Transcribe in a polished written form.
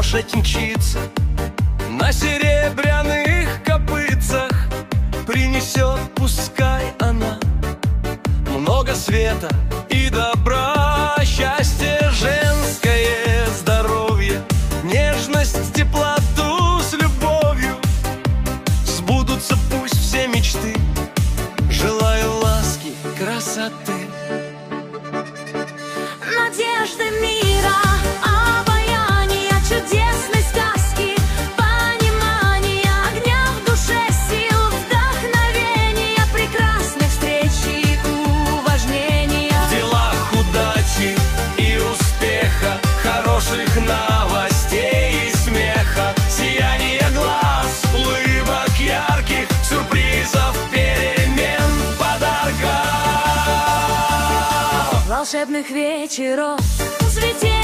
лошадь мчится на серебряных копытцах, принесет, пускай она, много света и добра, счастье женское, здоровье, нежность, теплоту с любовью. Сбудутся пусть все мечты, желаю ласки, красоты. Надежды мира, обаяние чудесной сказки, понимание огня в душе, сил, вдохновения, прекрасной встречи, уважнения. В делах удачи и успеха, хороших новостей и смеха, сияние глаз, улыбок ярких, сюрпризов, перемен, подарков, Волшебных вечеров, цветет